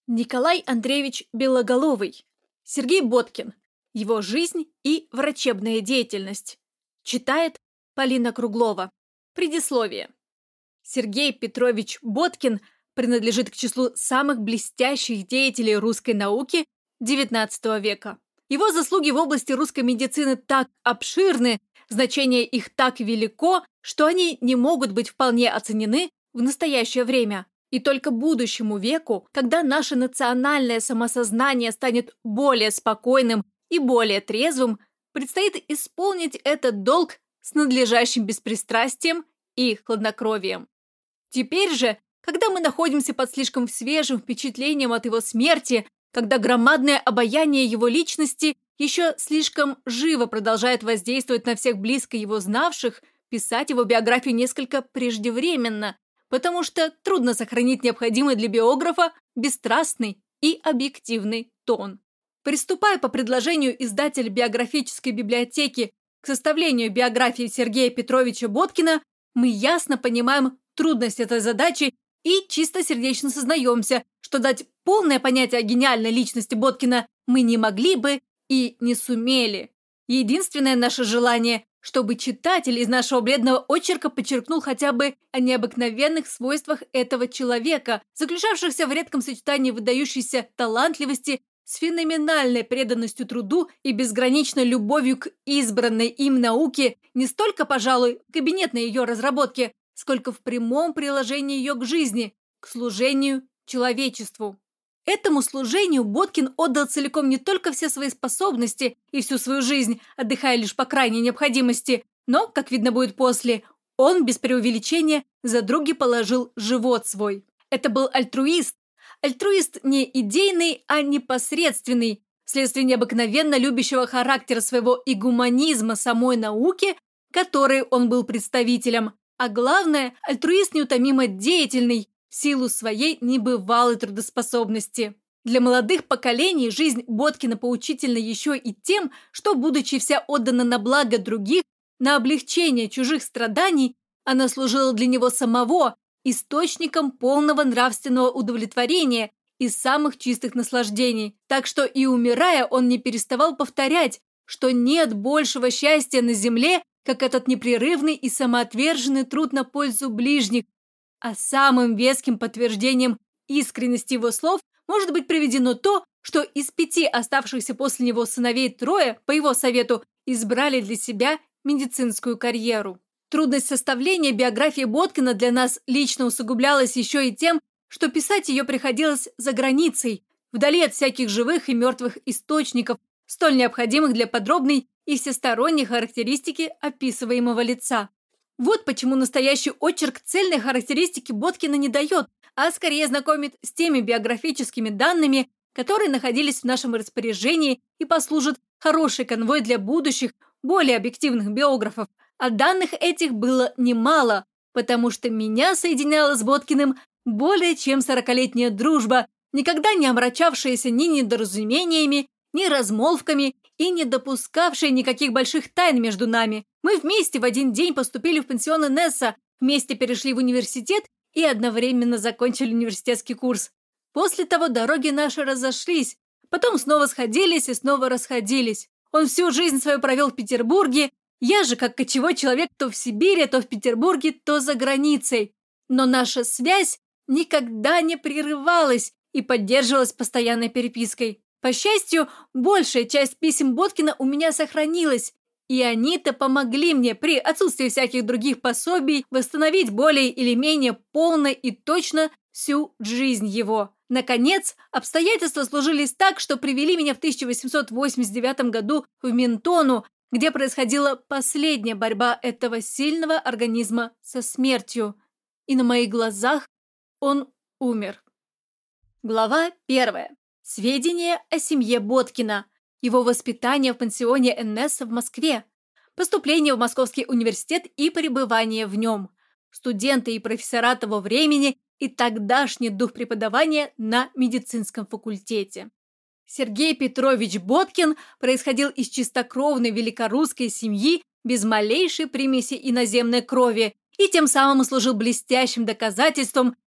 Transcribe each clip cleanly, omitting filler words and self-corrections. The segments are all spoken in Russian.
Николай Андреевич Белоголовый. Сергей Боткин. Его жизнь и врачебная деятельность. Читает Полина Круглова. Предисловие. Сергей Петрович Боткин принадлежит к числу самых блестящих деятелей русской науки XIX века. Его заслуги в области русской медицины так обширны, значение их так велико, что они не могут быть вполне оценены в настоящее время. И только будущему веку, когда наше национальное самосознание станет более спокойным и более трезвым, предстоит исполнить этот долг с надлежащим беспристрастием и хладнокровием. Теперь же, когда мы находимся под слишком свежим впечатлением от его смерти, когда громадное обаяние его личности еще слишком живо продолжает воздействовать на всех близко его знавших, писать его биографию несколько преждевременно, потому что трудно сохранить необходимый для биографа бесстрастный и объективный тон. Приступая по предложению издателя биографической библиотеки к составлению биографии Сергея Петровича Боткина, мы ясно понимаем трудность этой задачи и чистосердечно сознаемся, что дать полное понятие о гениальной личности Боткина мы не могли бы и не сумели. Единственное наше желание – чтобы читатель из нашего бледного очерка подчеркнул хотя бы о необыкновенных свойствах этого человека, заключавшихся в редком сочетании выдающейся талантливости с феноменальной преданностью труду и безграничной любовью к избранной им науке, не столько, пожалуй, в кабинетной ее разработке, сколько в прямом приложении ее к жизни, к служению человечеству. Этому служению Боткин отдал целиком не только все свои способности и всю свою жизнь, отдыхая лишь по крайней необходимости, но, как видно будет после, он, без преувеличения, за други положил живот свой. Это был альтруист. Альтруист не идейный, а непосредственный, вследствие необыкновенно любящего характера своего и гуманизма самой науки, которой он был представителем. А главное, альтруист неутомимо деятельный, в силу своей небывалой трудоспособности. Для молодых поколений жизнь Боткина поучительна еще и тем, что, будучи вся отдана на благо других, на облегчение чужих страданий, она служила для него самого источником полного нравственного удовлетворения и самых чистых наслаждений. Так что и умирая, он не переставал повторять, что нет большего счастья на земле, как этот непрерывный и самоотверженный труд на пользу ближних. А самым веским подтверждением искренности его слов может быть приведено то, что из 5 оставшихся после него сыновей 3, по его совету, избрали для себя медицинскую карьеру. Трудность составления биографии Боткина для нас лично усугублялась еще и тем, что писать ее приходилось за границей, вдали от всяких живых и мертвых источников, столь необходимых для подробной и всесторонней характеристики описываемого лица. Вот почему настоящий очерк цельной характеристики Боткина не дает, а скорее знакомит с теми биографическими данными, которые находились в нашем распоряжении и послужат хорошей конвой для будущих, более объективных биографов. А данных этих было немало, потому что меня соединяла с Боткиным более чем 40-летняя дружба, никогда не омрачавшаяся ни недоразумениями, ни размолвками и не допускавшая никаких больших тайн между нами. Мы вместе в один день поступили в пансион Инесса, вместе перешли в университет и одновременно закончили университетский курс. После того дороги наши разошлись, потом снова сходились и снова расходились. Он всю жизнь свою провел в Петербурге, я же, как кочевой человек, то в Сибири, то в Петербурге, то за границей. Но наша связь никогда не прерывалась и поддерживалась постоянной перепиской. По счастью, большая часть писем Боткина у меня сохранилась, и они-то помогли мне при отсутствии всяких других пособий восстановить более или менее полно и точно всю жизнь его. Наконец, обстоятельства сложились так, что привели меня в 1889 году в Ментону, где происходила последняя борьба этого сильного организма со смертью. И на моих глазах он умер. Глава 1. Сведения о семье Боткина. Его воспитание в пансионе Инесса в Москве. Поступление в Московский университет и пребывание в нем. Студенты и профессора того времени и тогдашний дух преподавания на медицинском факультете. Сергей Петрович Боткин происходил из чистокровной великорусской семьи без малейшей примеси иноземной крови и тем самым служил блестящим доказательством,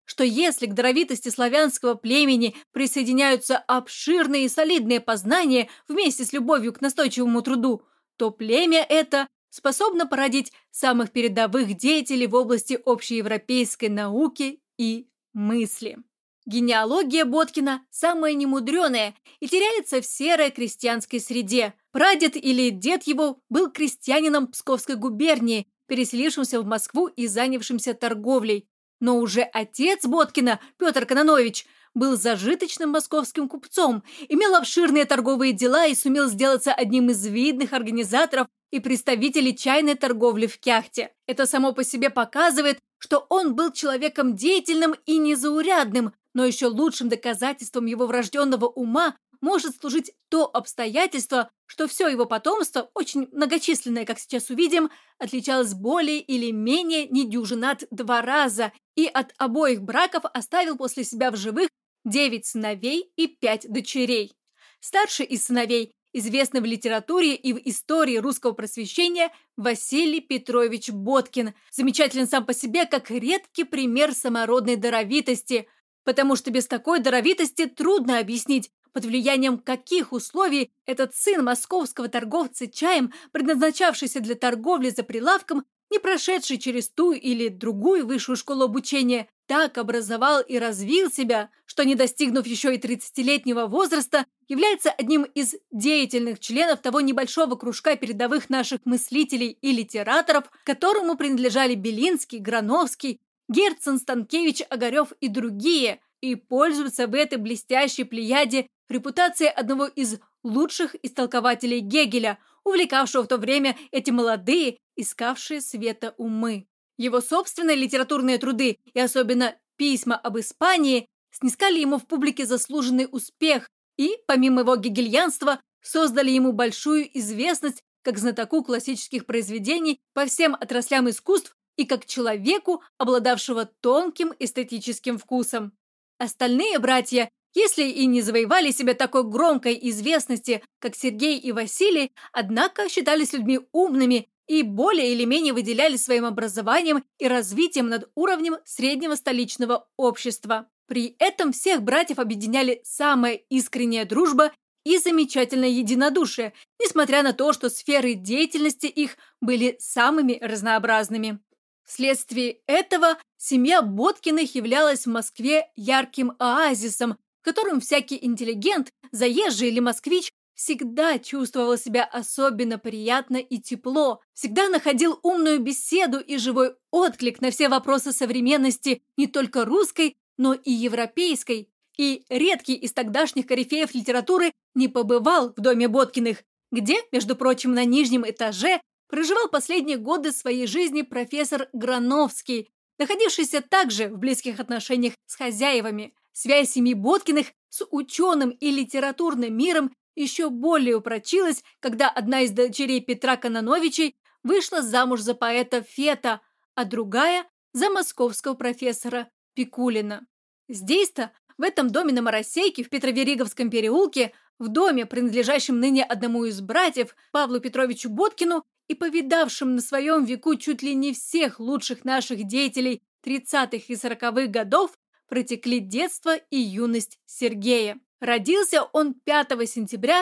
что если к даровитости славянского племени присоединяются обширные и солидные познания вместе с любовью к настойчивому труду, то племя это способно породить самых передовых деятелей в области общеевропейской науки и мысли. Генеалогия Боткина самая немудреная и теряется в серой крестьянской среде. Прадед или дед его был крестьянином Псковской губернии, переселившимся в Москву и занявшимся торговлей. Но уже отец Боткина, Петр Кононович, был зажиточным московским купцом, имел обширные торговые дела и сумел сделаться одним из видных организаторов и представителей чайной торговли в Кяхте. Это само по себе показывает, что он был человеком деятельным и незаурядным, но еще лучшим доказательством его врожденного ума может служить то обстоятельство, что все его потомство, очень многочисленное, как сейчас увидим, отличалось более или менее недюжинат 2 раза и от обоих браков оставил после себя в живых 9 сыновей и 5 дочерей. Старший из сыновей, известный в литературе и в истории русского просвещения, Василий Петрович Боткин, замечателен сам по себе как редкий пример самородной даровитости, потому что без такой даровитости трудно объяснить, под влиянием каких условий этот сын московского торговца чаем, предназначавшийся для торговли за прилавком, не прошедший через ту или другую высшую школу обучения, так образовал и развил себя, что, не достигнув еще и 30-летнего возраста, является одним из деятельных членов того небольшого кружка передовых наших мыслителей и литераторов, которому принадлежали Белинский, Грановский, Герцен, Станкевич, Огарев и другие, и пользуется в этой блестящей плеяде репутацией одного из лучших истолкователей Гегеля, увлекавшего в то время эти молодые, искавшие света умы. Его собственные литературные труды, и особенно письма об Испании, снискали ему в публике заслуженный успех и, помимо его гегельянства, создали ему большую известность как знатоку классических произведений по всем отраслям искусств и как человеку, обладавшего тонким эстетическим вкусом. Остальные братья, если и не завоевали себе такой громкой известности, как Сергей и Василий, однако считались людьми умными и более или менее выделялись своим образованием и развитием над уровнем среднего столичного общества. При этом всех братьев объединяли самая искренняя дружба и замечательное единодушие, несмотря на то, что сферы деятельности их были самыми разнообразными. Вследствие этого семья Боткиных являлась в Москве ярким оазисом, в котором всякий интеллигент, заезжий или москвич, всегда чувствовал себя особенно приятно и тепло, всегда находил умную беседу и живой отклик на все вопросы современности не только русской, но и европейской. И редкий из тогдашних корифеев литературы не побывал в доме Боткиных, где, между прочим, на нижнем этаже проживал последние годы своей жизни профессор Грановский, находившийся также в близких отношениях с хозяевами. Связь семьи Боткиных с ученым и литературным миром еще более упрочилась, когда одна из дочерей Петра Кононовичей вышла замуж за поэта Фета, а другая – за московского профессора Пикулина. Здесь-то, в этом доме на Моросейке в Петровериговском переулке, в доме, принадлежащем ныне одному из братьев, Павлу Петровичу Боткину, и повидавшим на своем веку чуть ли не всех лучших наших деятелей 30-х и 40-х годов, протекли детство и юность Сергея. Родился он 5 сентября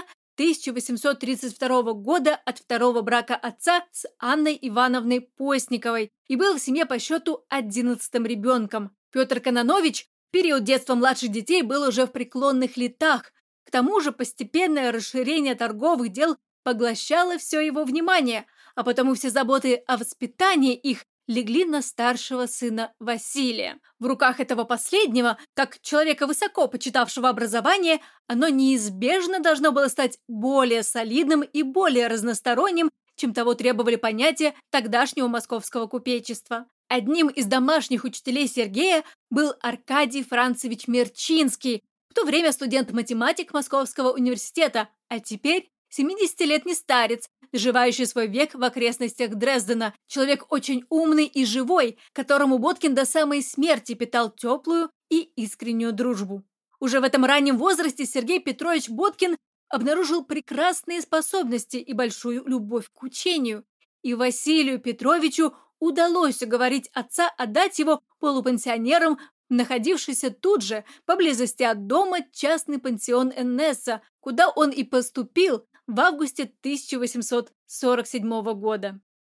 1832 года от второго брака отца с Анной Ивановной Постниковой и был в семье по счету 11-м ребенком. Петр Кононович в период детства младших детей был уже в преклонных летах. К тому же постепенное расширение торговых дел поглощало все его внимание, а потому все заботы о воспитании их легли на старшего сына Василия. В руках этого последнего, как человека высоко почитавшего образование, оно неизбежно должно было стать более солидным и более разносторонним, чем того требовали понятия тогдашнего московского купечества. Одним из домашних учителей Сергея был Аркадий Францевич Мерчинский, в то время студент-математик Московского университета, а теперь 70-летний старец, доживающий свой век в окрестностях Дрездена, человек очень умный и живой, которому Боткин до самой смерти питал теплую и искреннюю дружбу. Уже в этом раннем возрасте Сергей Петрович Боткин обнаружил прекрасные способности и большую любовь к учению, и Василию Петровичу удалось уговорить отца отдать его полупенсионером находившийся тут же, поблизости от дома, частный пансион Эннеса, куда он и поступил в августе 1847 года.